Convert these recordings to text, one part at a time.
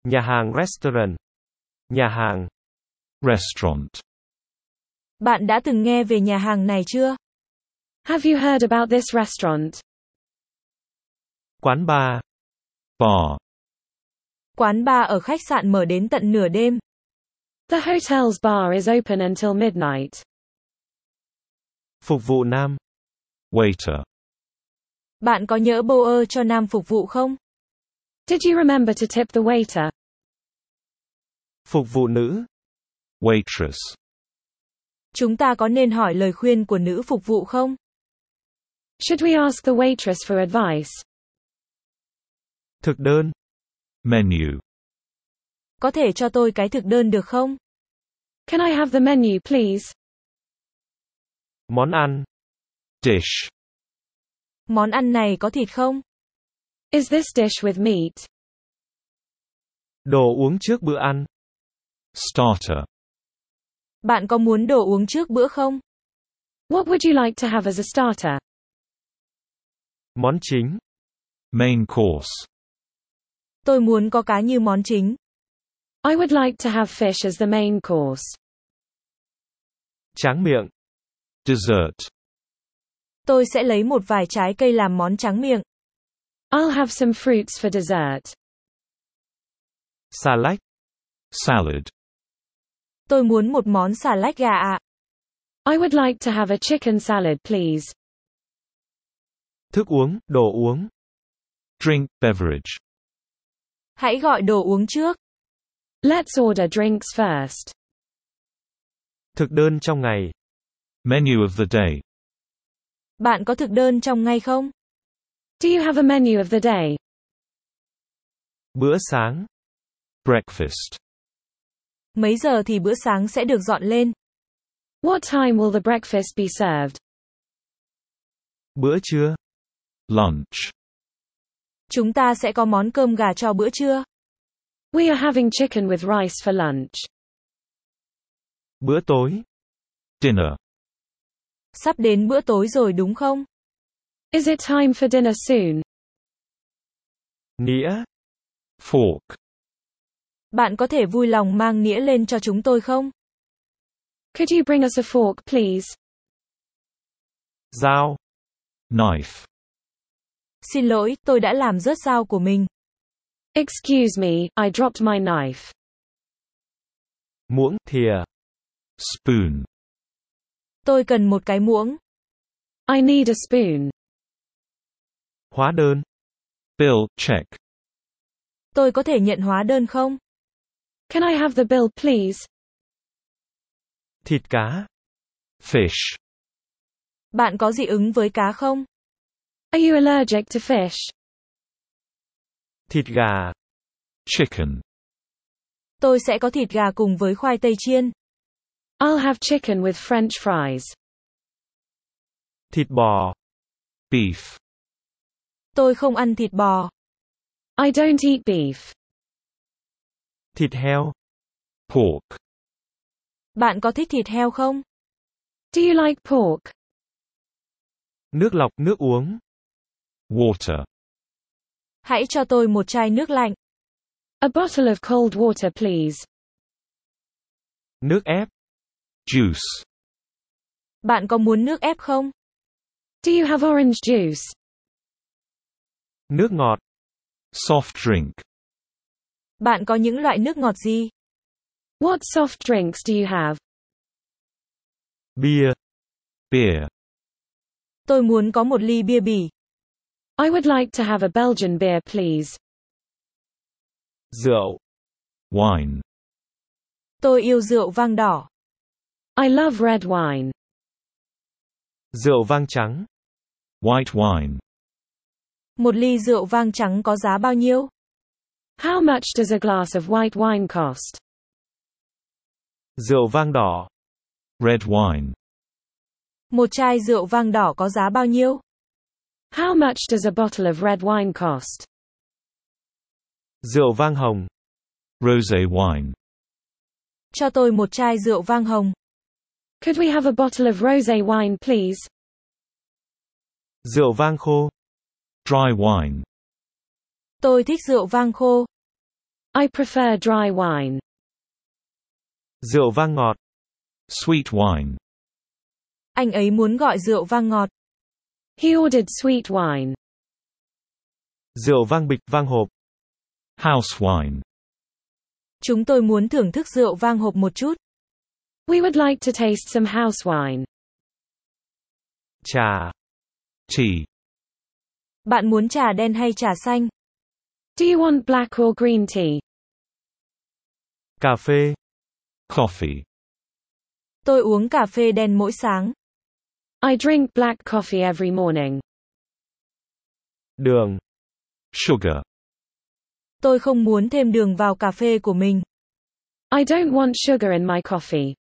Nhà hàng restaurant. Nhà hàng. Restaurant. Bạn đã từng nghe về nhà hàng này chưa? Have you heard about this restaurant? Quán bar. Bar. Quán bar ở khách sạn mở đến tận nửa đêm. The hotel's bar is open until midnight. Phục vụ nam. Waiter. Bạn có nhớ bô ơ cho nam phục vụ không? Did you remember to tip the waiter? Phục vụ nữ. Waitress. Chúng ta có nên hỏi lời khuyên của nữ phục vụ không? Should we ask the waitress for advice? Thực đơn. Menu. Có thể cho tôi cái thực đơn được không? Can I have the menu, please? Món ăn. Dish. Món ăn này có thịt không? Is this dish with meat? Đồ uống trước bữa ăn. Starter. Bạn có muốn đồ uống trước bữa không? What would you like to have as a starter? Món chính. Main course. Tôi muốn có cá như món chính. I would like to have fish as the main course. Tráng miệng. Dessert. Tôi sẽ lấy một vài trái cây làm món tráng miệng. I'll have some fruits for dessert. Xà lách. Salad. Tôi muốn một món xà lách gà ạ. I would like to have a chicken salad, please. Thức uống, đồ uống. Drink, beverage. Hãy gọi đồ uống trước. Let's order drinks first. Thực đơn trong ngày. Menu of the day. Bạn có thực đơn trong ngày không? Do you have a menu of the day? Bữa sáng. Breakfast. Mấy giờ thì bữa sáng sẽ được dọn lên? What time will the breakfast be served? Bữa trưa. Lunch. Chúng ta sẽ có món cơm gà cho bữa trưa. We are having chicken with rice for lunch. Bữa tối. Dinner. Sắp đến bữa tối rồi đúng không? Is it time for dinner soon? Nĩa. Fork. Bạn có thể vui lòng mang nĩa lên cho chúng tôi không? Could you bring us a fork, please? Dao. Knife. Xin lỗi, tôi đã làm rớt dao của mình. Excuse me, I dropped my knife. Muỗng, thìa. Spoon. Tôi cần một cái muỗng. I need a spoon. Hóa đơn. Bill, check. Tôi có thể nhận hóa đơn không? Can I have the bill, please? Thịt cá. Fish. Bạn có dị ứng với cá không? Are you allergic to fish? Thịt gà. Chicken. Tôi sẽ có thịt gà cùng với khoai tây chiên. I'll have chicken with French fries. Thịt bò. Beef. Tôi không ăn thịt bò. I don't eat beef. Thịt heo. Pork. Bạn có thích thịt heo không? Do you like pork? Nước lọc, nước uống. Water. Hãy cho tôi một chai nước lạnh. A bottle of cold water, please. Nước ép. Juice. Bạn có muốn nước ép không? Do you have orange juice? Nước ngọt. Soft drink. Bạn có những loại nước ngọt gì? What soft drinks do you have? Bia. Beer. Tôi muốn có một ly bia bỉ. I would like to have a Belgian beer, please. Rượu. Wine. Tôi yêu rượu vang đỏ. I love red wine. Rượu vang trắng. White wine. Một ly rượu vang trắng có giá bao nhiêu? How much does a glass of white wine cost? Rượu vang đỏ. Red wine. Một chai rượu vang đỏ có giá bao nhiêu? How much does a bottle of red wine cost? Rượu vang hồng. Rosé wine. Cho tôi một chai rượu vang hồng. Could we have a bottle of rosé wine, please? Rượu vang khô. Dry wine. Tôi thích rượu vang khô. I prefer dry wine. Rượu vang ngọt. Sweet wine. Anh ấy muốn gọi rượu vang ngọt. He ordered sweet wine. Rượu vang bịch, vang hộp. House wine. Chúng tôi muốn thưởng thức rượu vang hộp một chút. We would like to taste some house wine. Trà. Tea. Bạn muốn trà đen hay trà xanh? Do you want black or green tea? Cà phê. Coffee. Tôi uống cà phê đen mỗi sáng. I drink black coffee every morning. Đường. Sugar. Tôi không muốn thêm đường vào cà phê của mình. I don't want sugar in my coffee.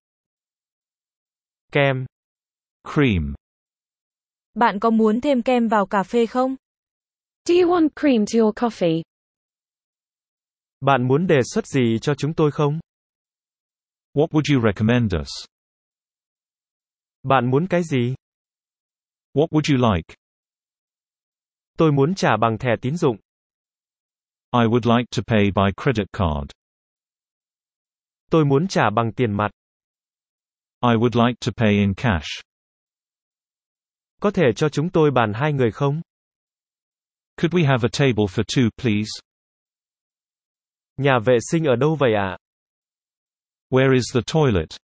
Kem. Cream. Bạn có muốn thêm kem vào cà phê không? Do you want cream to your coffee? Bạn muốn đề xuất gì cho chúng tôi không? What would you recommend us? Bạn muốn cái gì? What would you like? Tôi muốn trả bằng thẻ tín dụng. I would like to pay by credit card. Tôi muốn trả bằng tiền mặt. I would like to pay in cash. Có thể cho chúng tôi bàn 2 người không? Could we have a table for 2, please? Nhà vệ sinh ở đâu vậy ạ? Where is the toilet?